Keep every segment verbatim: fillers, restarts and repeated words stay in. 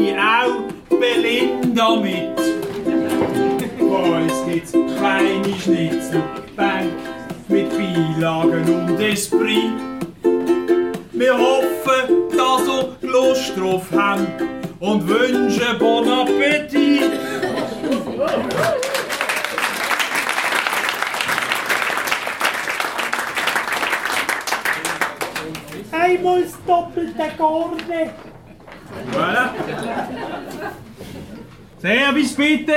bringe auch Belinda mit. Bei uns gibt's kleine Schnitzel, Bänke mit Beilagen und Esprit. Wir hoffen, dass ihr Lust drauf habt und wünschen Bon Appetit. Einmal das doppelte Garne. Voilà. Service bitte.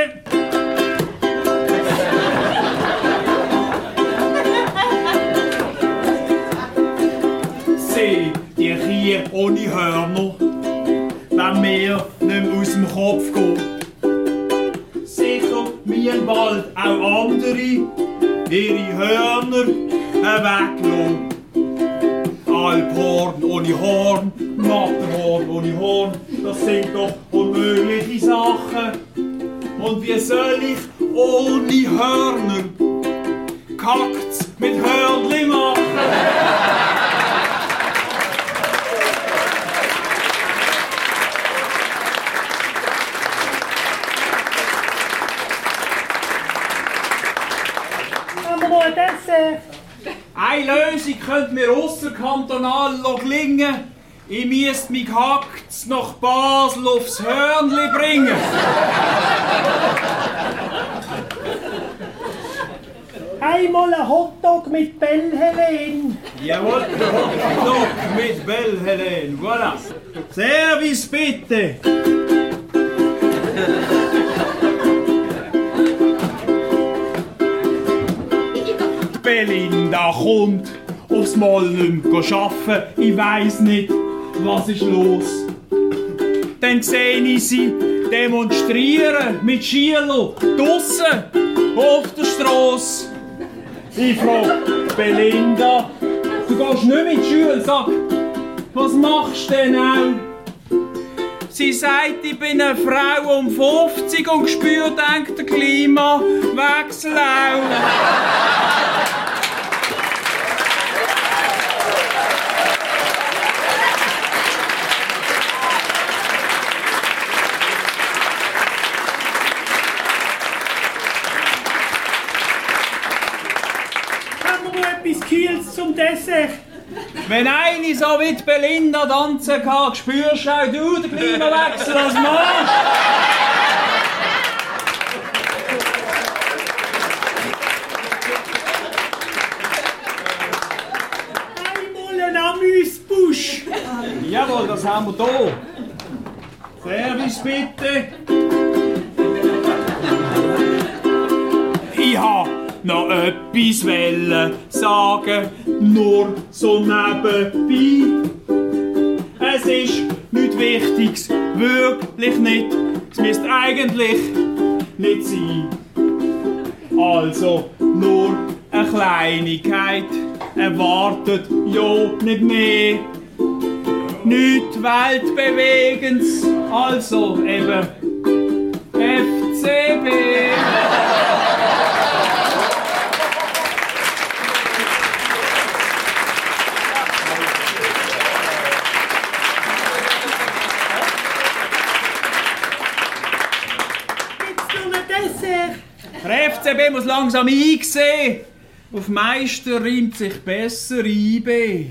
Seht die Kühe ohne Hörner, wenn mir nicht mehr aus dem Kopf geht. Sicher müssen bald auch andere ihre Hörner weglassen. Alphorn ohne Horn, Matterhorn ohne Horn, das sind doch unmögliche Sachen. Und wie soll ich ohne Hörner Kakts mit Hörnli machen? Haben wir noch ein Dessert? Eine Lösung könnte mir ausserkantonal gelingen. Ich müsste mich Kakts nach Basel aufs Hörnli bringen. Einmal ein Hotdog mit Bellhelen. Jawohl, Hotdog mit Bellhelen, voilà. Service bitte. Belinda kommt aufs Mal nicht mehr arbeiten. Ich weiss nicht, was ist los. Dann sehe ich sie demonstrieren mit Schierlo draussen auf der Strasse. Ich frage Belinda, du gehst nicht mit Schule, sag, was machst du denn auch? Sie sagt, ich bin eine Frau um fünfzig und spüre, denkt der Klimawechsel auch. Kühles zum Dessert. Wenn eine so wie die Belinda tanzen kann, spürst auch du den Klimawechsel als Mann. Einmal ein Amüsbusch. Jawohl, das haben wir hier. Service bitte. Ich habe noch etwas wollen sagen, nur so nebenbei. Es ist nichts Wichtiges, wirklich nicht. Es müsste eigentlich nicht sein. Also nur eine Kleinigkeit, erwartet ja nicht mehr. Nichts Weltbewegendes, also eben F C B. Der F C B muss langsam einsehen. Auf Meister reimt sich besser I B.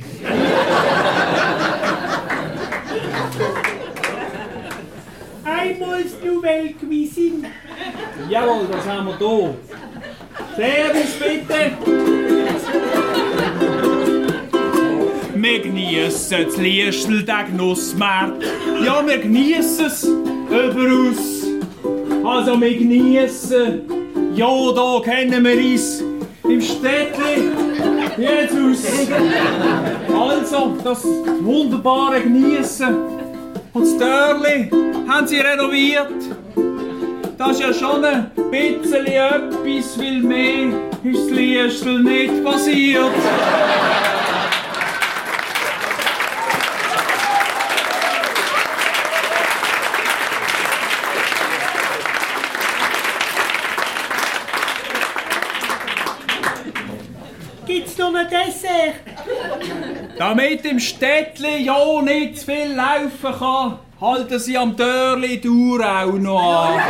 Einmal das Nouvelle Cuisine. Jawohl, das haben wir hier. Service bitte. Wir geniessen das Liestel, den Genussmarkt. Ja, wir geniessen es überaus. Also wir geniessen, ja, da kennen wir uns im Städtli jetzt aus. Also, das wunderbare Geniessen. Und das Dörrli haben sie renoviert. Das ist ja schon ein bisschen etwas, weil mehr ist das Liestel nicht passiert. Gibt's noch ein Dessert? Damit im Städtli ja nicht zu viel laufen kann, halten Sie am Törli die Uhr auch noch an.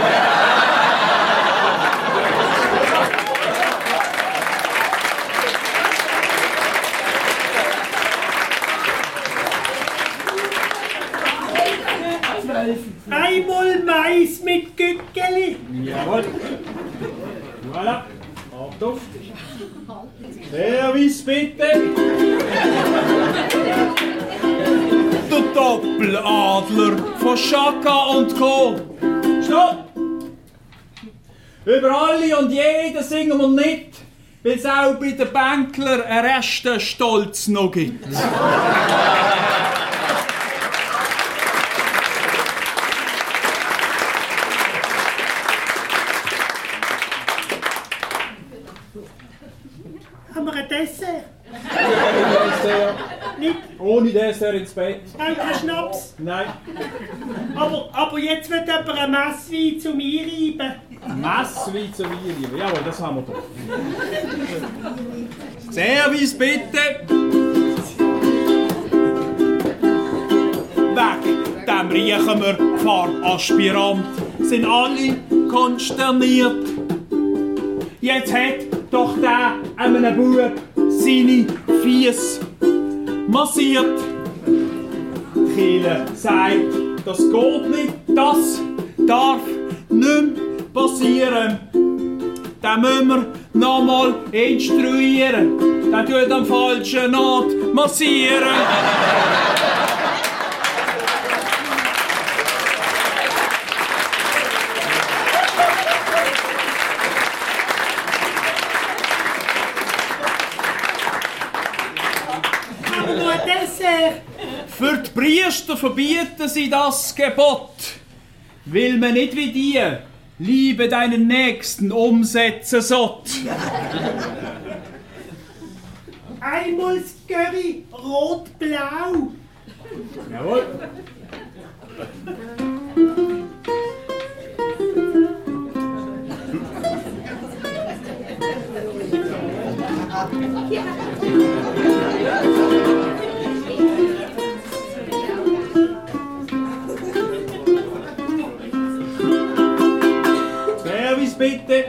Einmal Mais mit Gückeli. Jawohl. Voilà. Abduft. Service bitte. Der Doppeladler von Chaka und Co. Stopp! Über alle und jeden singen wir nicht, weil es auch bei den Bänkler einen Rest Stolz noch gibt. Haben wir ein Dessert? Dessert. Nicht? Ohne Dessert ins Bett. Auch kein Schnaps? Nein. Aber, aber jetzt wird jemand ein Messwein zum Einreiben. Messwein zum Einreiben. Jawohl, das haben wir doch. Service bitte. Weg, dem riechen wir Pfarraspirant. Sind alle konsterniert. Jetzt hat doch der einem Bub seine Fies massiert. Die Kirche sagt, das geht nicht, das darf nicht mehr passieren. Den müssen wir nochmal instruieren. Der tut am falschen Ort massieren. Für die Priester verbieten sie das Gebot, will man nicht wie die Liebe deinen Nächsten umsetzen sollt. Einmal das Curry rot-blau. Jawohl. Service bitte.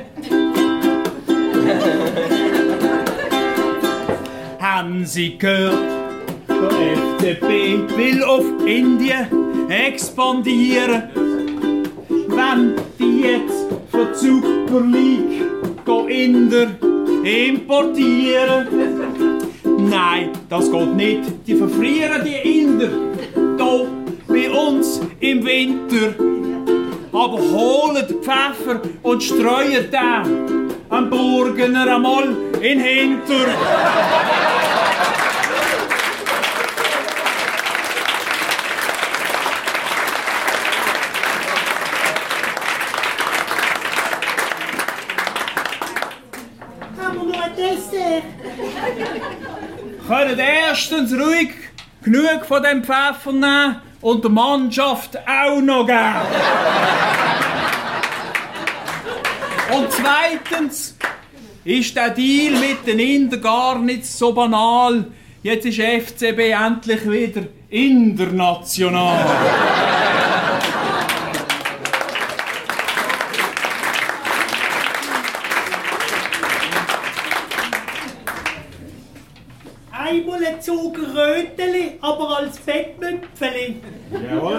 Haben Sie gehört? Der F D P will auf Indien expandieren. Wenn die jetzt für die Super League Inder importieren. Nein, das geht nicht. Die verfrieren die Inder hier bei uns im Winter. Aber holen Pfeffer und streuen den am Burgener einmal in Hinter. Können erstens ruhig genug von dem Pfeffer nehmen und der Mannschaft auch noch geben. Und zweitens ist der Deal mit den Indern gar nicht so banal. Jetzt ist F C B endlich wieder international. Einmal ein Zug Röteli, aber als Bettmümpfeli. Jawohl.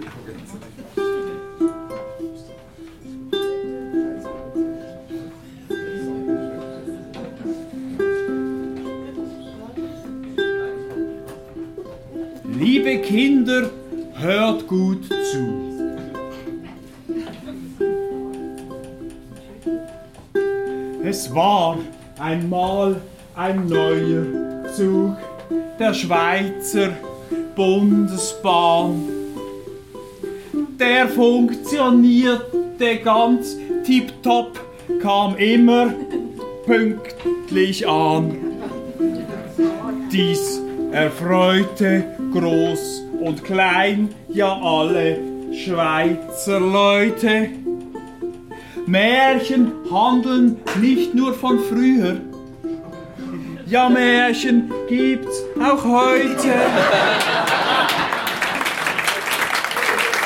Liebe Kinder, hört gut zu. Es war einmal ein neuer Zug der Schweizer Bundesbahn. Der funktionierte ganz tipptopp, kam immer pünktlich an. Dies erfreute groß und klein, ja alle Schweizer Leute. Märchen handeln nicht nur von früher, ja, Märchen gibt's auch heute.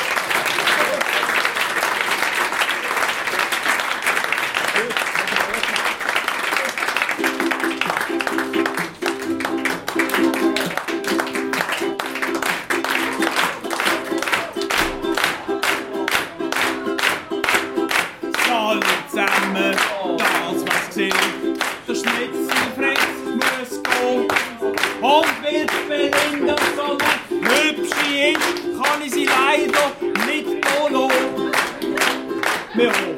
Apero.